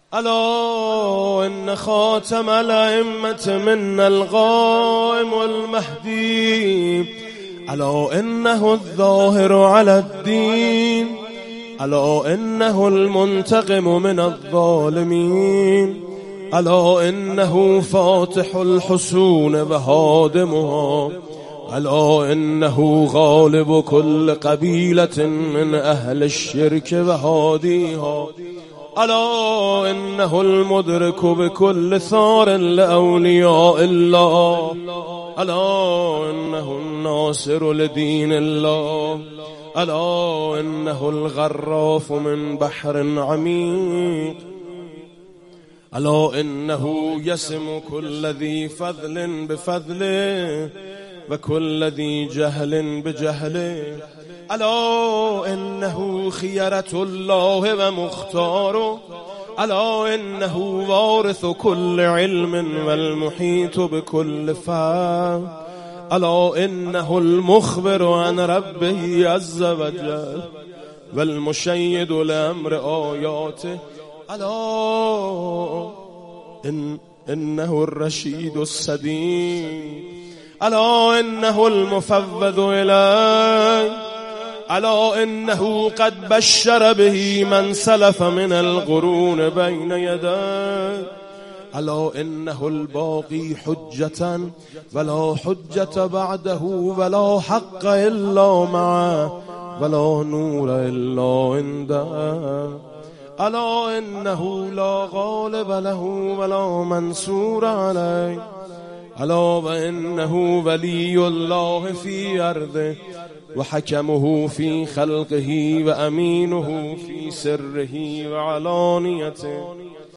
ألا إن خاتم الأئمة منا القائم المهدي، ألا إنه الظاهر على الدين، ألا إنه المنتقم من الظالمين، ألا إنه فاتح الحصون وهادمها، ألا إنه غالب كل قبيلة من أهل الشرك وهاديها، ألا إنه المدرك بكل ثار لأولياء الله، ألا إنه الناصر لدين الله، ألا إنه الغراف من بحر عميق، ألا إنه يسم كل ذي فضل بفضله وكل ذي جهل بجهله، ألا إنه خيرة الله ومختاره، ألا إنه وارث كل علم والمحيط بكل فهم، ألا إنه المخبر عن ربه عز وجل والمشيد لأمر آياته، ألا إنه الرشيد السديد، ألا إنه المفوض إليه، ألا إنه قد بشر به من سلف من القرون بين يديه، ألا إنه الباقي حجة ولا حجة بعده ولا حق إلا معه ولا نور إلا عنده، ألا إنه لا غالب له ولا منصور عليه، ألا وإنه ولي الله في أرضه وحكمه في خلقه وأمينه في سره وعلانيته.